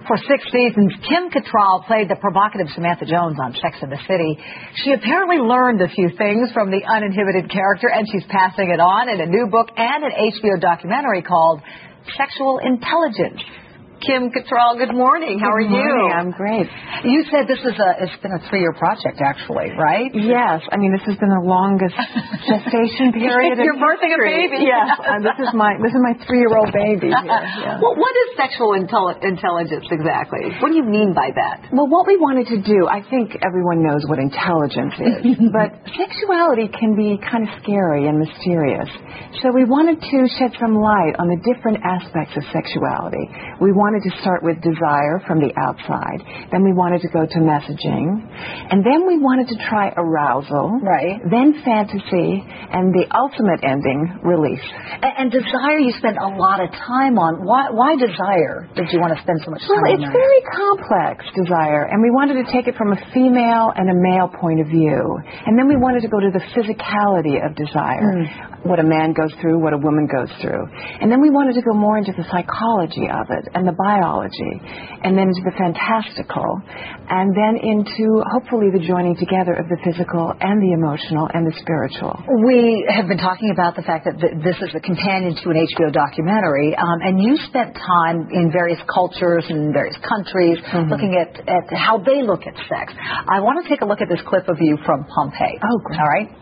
For 6 seasons, Kim Cattrall played the provocative Samantha Jones on Sex and the City. She apparently learned a few things from the uninhibited character, and she's passing it on in a new book and an HBO documentary called Sexual Intelligence. Kim Cattrall, good morning. How are you? Good morning. I'm great. You said this is it's been a 3-year project, actually, right? Yes. I mean, this has been the longest gestation period. You're birthing a baby. Yes. This is my 3-year-old baby. Yeah. Well, what is sexual intelligence exactly? What do you mean by that? Well, what we wanted to do, I think everyone knows what intelligence is, but sexuality can be kind of scary and mysterious. So we wanted to shed some light on the different aspects of sexuality. We wanted to start with desire from the outside. Then we wanted to go to messaging. And then we wanted to try arousal. Right. Then fantasy. And the ultimate ending, release. And desire you spent a lot of time on. Why desire did you want to spend so much time on? Well, it's very complex, desire. And we wanted to take it from a female and a male point of view. And then we wanted to go to the physicality of desire. What a man goes through, what a woman goes through. And then we wanted to go more into the psychology of it and the biology, and then into the fantastical, and then into, hopefully, the joining together of the physical and the emotional and the spiritual. We have been talking about the fact that this is a companion to an HBO documentary, and you spent time in various cultures and various countries looking at how they look at sex. I want to take a look at this clip of you from Pompeii. Oh, great. All right?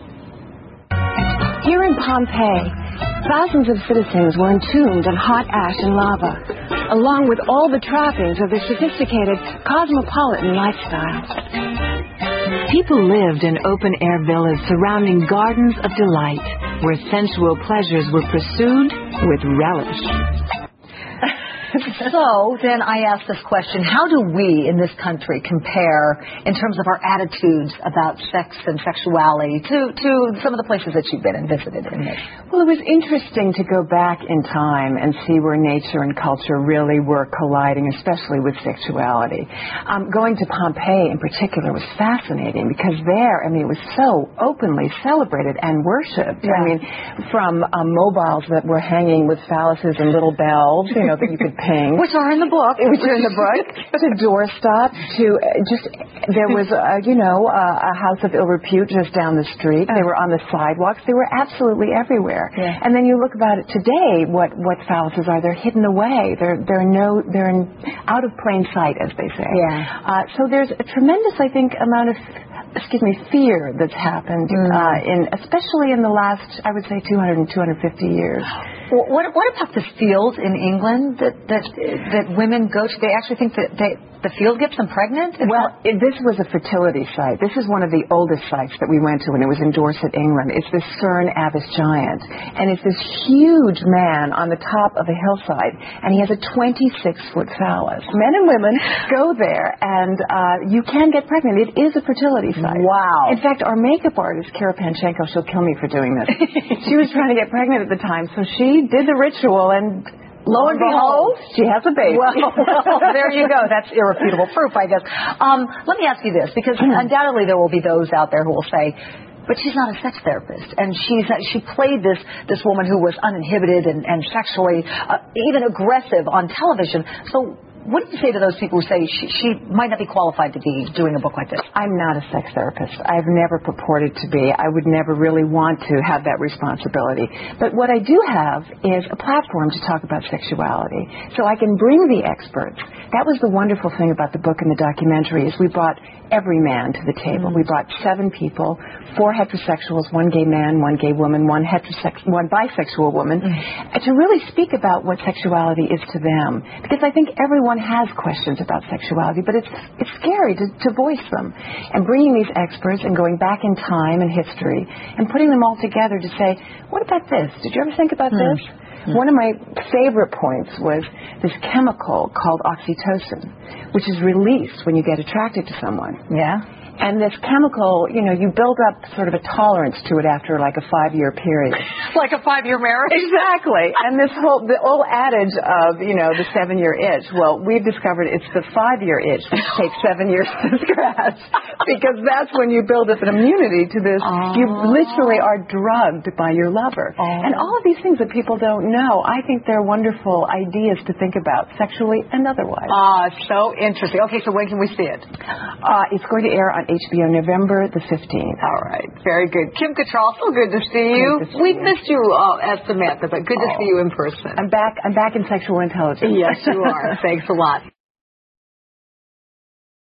Here in Pompeii, thousands of citizens were entombed in hot ash and lava, along with all the trappings of their sophisticated cosmopolitan lifestyle. People lived in open-air villas surrounding gardens of delight, where sensual pleasures were pursued with relish. So then I ask this question, how do we in this country compare in terms of our attitudes about sex and sexuality to some of the places that you've been and visited in this? Well, it was interesting to go back in time and see where nature and culture really were colliding, especially with sexuality. Going to Pompeii in particular was fascinating because there, I mean, it was so openly celebrated and worshipped. Yeah. I mean, from mobiles that were hanging with phalluses and little bells, you know, that you could ping. Which are in the book. Which are in the book. To doorstops, to there was, a house of ill repute just down the street. They were on the sidewalks. They were absolutely everywhere. Yeah. And then you look about it today, what phalluses are. They're hidden away. They're out of plain sight, as they say. Yeah. So there's a tremendous, I think, amount of fear that's happened, especially in the last, I would say, 200 and 250 years. Well, what about the field in England that women go to? They actually think that the field gets them pregnant? This was a fertility site. This is one of the oldest sites that we went to when it was in Dorset, England. It's the Cerne Abbas giant. And it's this huge man on the top of a hillside. And he has a 26-foot phallus. Men and women go there, and you can get pregnant. It is a fertility site. Wow. In fact, our makeup artist, Kara Panchenko, she'll kill me for doing this. She was trying to get pregnant at the time, so she did the ritual, and lo and behold, she has a baby. Well, there you go. That's irrefutable proof, I guess. Let me ask you this, because undoubtedly there will be those out there who will say, but she's not a sex therapist, and she played this woman who was uninhibited and sexually even aggressive on television. So what do you say to those people who say she might not be qualified to be doing a book like this? I'm not a sex therapist. I've never purported to be. I would never really want to have that responsibility. But what I do have is a platform to talk about sexuality. So I can bring the experts. That was the wonderful thing about the book and the documentary is we brought every man to the table. We brought 7 people, 4 heterosexuals, 1 gay man, 1 gay woman, 1 bisexual woman, to really speak about what sexuality is to them. Because I think everyone has questions about sexuality, but it's scary to voice them. And bringing these experts and going back in time and history and putting them all together to say, what about this? Did you ever think about this? One of my favorite points was this chemical called oxytocin, which is released when you get attracted to someone. Yeah. And this chemical, you build up sort of a tolerance to it after like a 5-year period. Like a 5-year marriage? Exactly. And the old adage of, the 7-year itch. Well, we've discovered it's the 5-year itch, which takes 7 years to scratch. Because that's when you build up an immunity to this. You literally are drugged by your lover. And all of these things that people don't know, I think they're wonderful ideas to think about, sexually and otherwise. So interesting. Okay, so when can we see it? It's going to air on HBO November the 15th. All right. Very good. Kim Cattrall, so good to see you. We've missed you as Samantha, but good to see you in person. I'm back in sexual intelligence. Yes, you are. Thanks a lot.